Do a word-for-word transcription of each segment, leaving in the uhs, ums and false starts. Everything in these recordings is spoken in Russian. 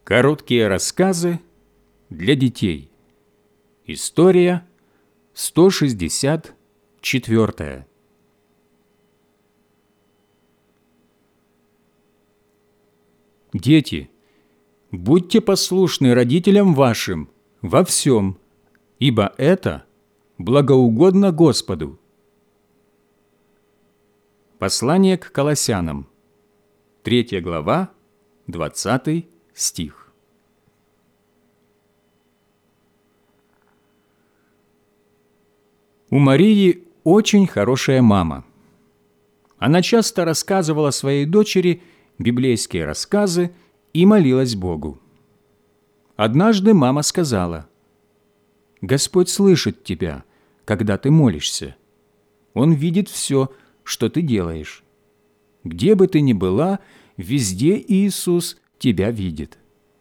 Короткие рассказы для детей. История сто шестьдесят четвёртая. Дети, будьте послушны родителям вашим во всем, ибо это благоугодно Господу. Послание к Колоссянам, третья глава, двадцатый стих. У Марии очень хорошая мама. Она часто рассказывала своей дочери библейские рассказы и молилась Богу. Однажды мама сказала: «Господь слышит тебя, когда ты молишься. Он видит все, что ты делаешь. Где бы ты ни была, везде Иисус тебя видит».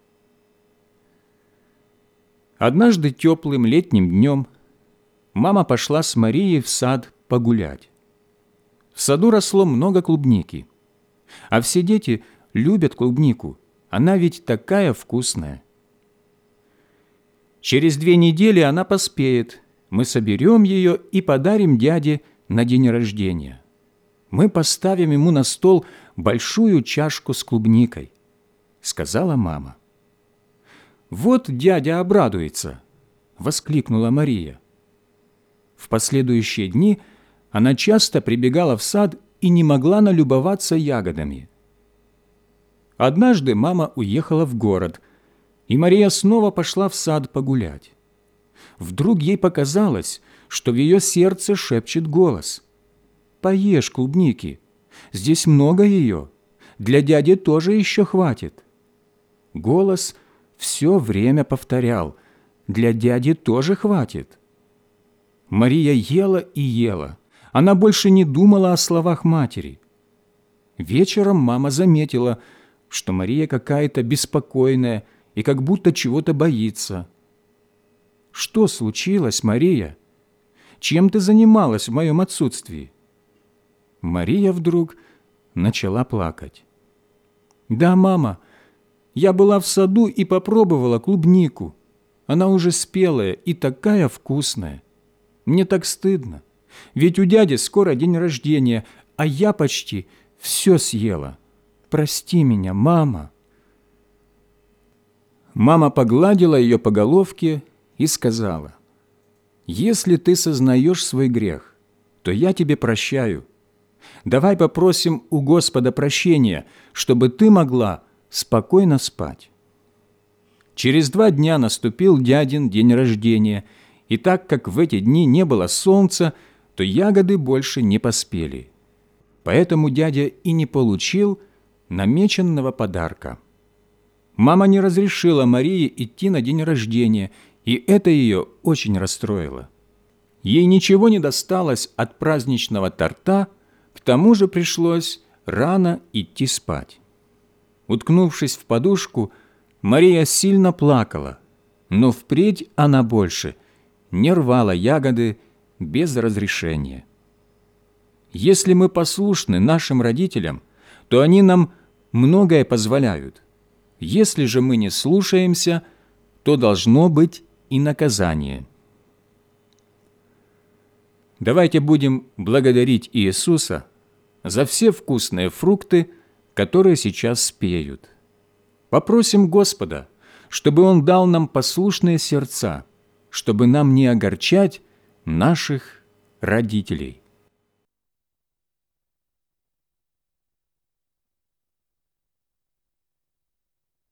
Однажды теплым летним днем мама пошла с Марией в сад погулять. В саду росло много клубники. А все дети любят клубнику, она ведь такая вкусная. Через две недели она поспеет, мы соберем ее и подарим дяде на день рождения. Мы поставим ему на стол большую чашку с клубникой, сказала мама. «Вот дядя обрадуется», — воскликнула Мария. В последующие дни она часто прибегала в сад и не могла налюбоваться ягодами. Однажды мама уехала в город, и Мария снова пошла в сад погулять. Вдруг ей показалось, что в ее сердце шепчет голос: «Поешь клубники, здесь много ее, для дяди тоже еще хватит». Голос все время повторял: «Для дяди тоже хватит». Мария ела и ела. Она больше не думала о словах матери. Вечером мама заметила, что Мария какая-то беспокойная и как будто чего-то боится. «Что случилось, Мария? Чем ты занималась в моем отсутствии?» Мария вдруг начала плакать. «Да, мама, я была в саду и попробовала клубнику. Она уже спелая и такая вкусная. Мне так стыдно, ведь у дяди скоро день рождения, а я почти все съела. Прости меня, мама». Мама погладила ее по головке и сказала: «Если ты сознаешь свой грех, то я тебе прощаю. Давай попросим у Господа прощения, чтобы ты могла спокойно спать». Через два дня наступил дядин день рождения, и так как в эти дни не было солнца, то ягоды больше не поспели. Поэтому дядя и не получил намеченного подарка. Мама не разрешила Марии идти на день рождения, и это ее очень расстроило. Ей ничего не досталось от праздничного торта, к тому же пришлось рано идти спать. Уткнувшись в подушку, Мария сильно плакала, но впредь она больше не рвала ягоды без разрешения. Если мы послушны нашим родителям, то они нам многое позволяют. Если же мы не слушаемся, то должно быть и наказание. Давайте будем благодарить Иисуса за все вкусные фрукты, которые сейчас спеют. Попросим Господа, чтобы Он дал нам послушные сердца, чтобы нам не огорчать наших родителей.